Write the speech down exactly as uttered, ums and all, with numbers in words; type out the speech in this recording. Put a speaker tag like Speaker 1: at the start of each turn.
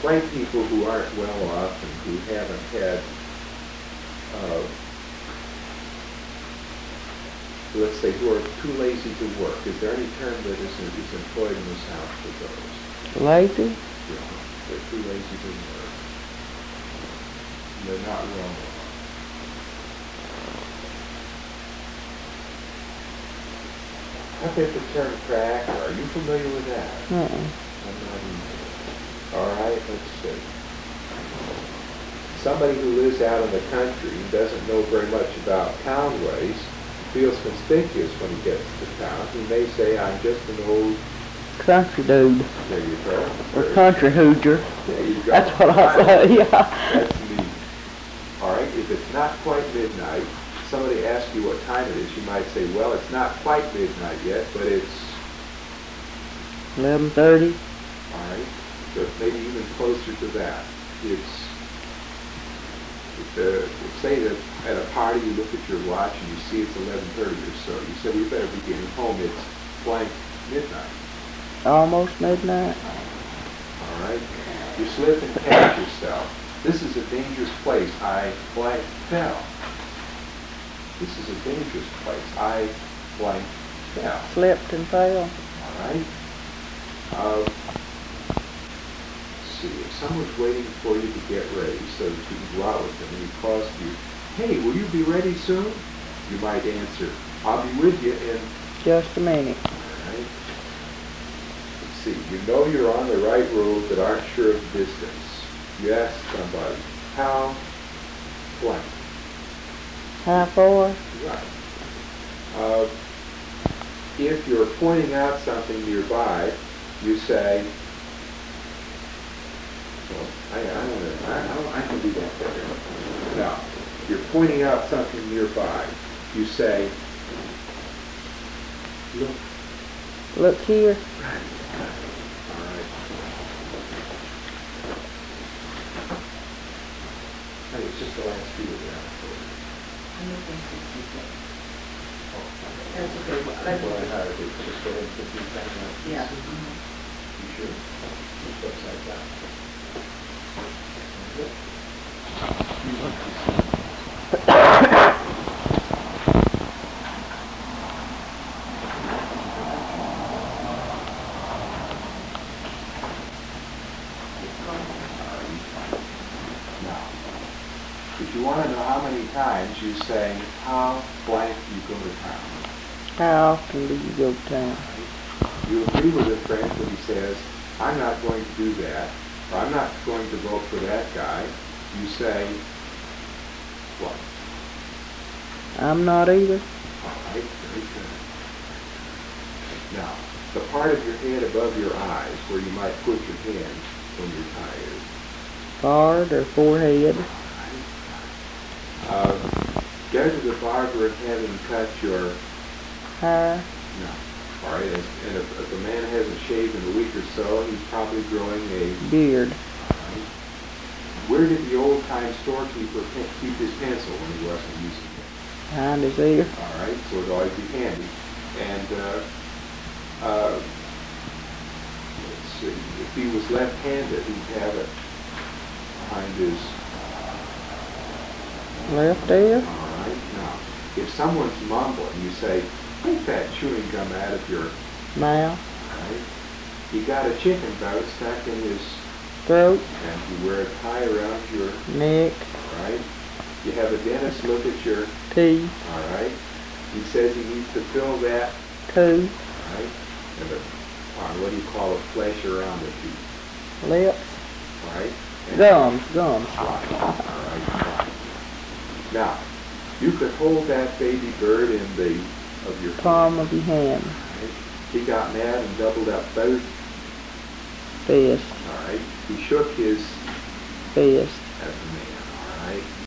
Speaker 1: white people who aren't well off and who haven't had, uh, let's say, who are too lazy to work. Is there any term that is, is employed in this house for those?
Speaker 2: Lazy?
Speaker 1: Yeah, they're too lazy to work. They're not well off. How about the term cracker? Are you familiar with that?
Speaker 2: Uh-uh.
Speaker 1: I'm not either. All right, let's see. Somebody who lives out in the country and doesn't know very much about town ways feels conspicuous when he gets to town. He may say, I'm just an old...
Speaker 2: Country dude.
Speaker 1: There you go.
Speaker 2: Or country hooger.
Speaker 1: There you go.
Speaker 2: That's what I say, yeah.
Speaker 1: That's neat. All right, if it's not quite midnight, somebody asks you what time it is, you might say, well, it's not quite midnight yet, but it's...
Speaker 2: eleven thirty.
Speaker 1: All right, so maybe even closer to that. It's... Uh, say that at a party you look at your watch and you see it's eleven thirty or so. You say, we better be getting home. It's blank midnight.
Speaker 2: Almost midnight.
Speaker 1: All right. You slip and catch yourself. This is a dangerous place. I blank fell. This is a dangerous place. I blank fell.
Speaker 2: Slipped and fell.
Speaker 1: All right. Uh, See, if someone's waiting for you to get ready so that you can go out with them and he calls to you, hey, will you be ready soon? You might answer, I'll be with you in...
Speaker 2: Just a minute.
Speaker 1: All right. Let's see, you know you're on the right road but aren't sure of the distance. You ask somebody, how blank?
Speaker 2: How far?
Speaker 1: Right. Uh, if you're pointing out something nearby, you say, well, I, I, don't, I, I, don't, I can do that better. Now, you're pointing out something nearby. You say, look.
Speaker 2: Look here.
Speaker 1: Right. All right. Hey, it's just the last few of that.
Speaker 3: That's okay. Well, that's
Speaker 1: Well, I
Speaker 3: okay.
Speaker 1: hired it. Just go ahead and put these back out.
Speaker 3: Yeah.
Speaker 1: You should. Just upside down. Now, if you want to know how many times you say, how blank you go to town.
Speaker 2: How often do you go to town?
Speaker 1: You agree with a friend when he says, I'm not going to do that, or I'm not going to vote for that guy. You say, what?
Speaker 2: I'm not either.
Speaker 1: All right, very good. Now, the part of your head above your eyes where you might put your hand when you're tired.
Speaker 2: Forehead or forehead?
Speaker 1: Uh, go to the barber and have him cut your...
Speaker 2: Hair?
Speaker 1: No. All right, and if, if a man hasn't shaved in a week or so, he's probably growing a...
Speaker 2: Beard.
Speaker 1: Right. Where did the old-time storekeeper pe- keep his pencil when he wasn't using it?
Speaker 2: Behind his ear.
Speaker 1: All right, so it'd always be handy. And, uh, uh, let's see, if he was left-handed, he'd have it behind his...
Speaker 2: Left ear?
Speaker 1: All right, now, if someone's mumbling, you say, take that chewing gum out of your...
Speaker 2: Mouth.
Speaker 1: Right? He got a chicken bone stuck in his...
Speaker 2: Throat.
Speaker 1: And you wear a tie around your...
Speaker 2: Neck.
Speaker 1: All right? You have a dentist look at your...
Speaker 2: Teeth.
Speaker 1: All right? He says he needs to fill that...
Speaker 2: Tooth.
Speaker 1: All right? And the, on what do you call it? Flesh around the teeth.
Speaker 2: Lips.
Speaker 1: All right? And
Speaker 2: Gums. Gums.
Speaker 1: Right. All right. Now, you could hold that baby bird in the... of your...
Speaker 2: Palm of your hand.
Speaker 1: Right? He got mad and doubled up both.
Speaker 2: Fist.
Speaker 1: All right? He shook his...
Speaker 2: Fist.
Speaker 1: As a man. All right?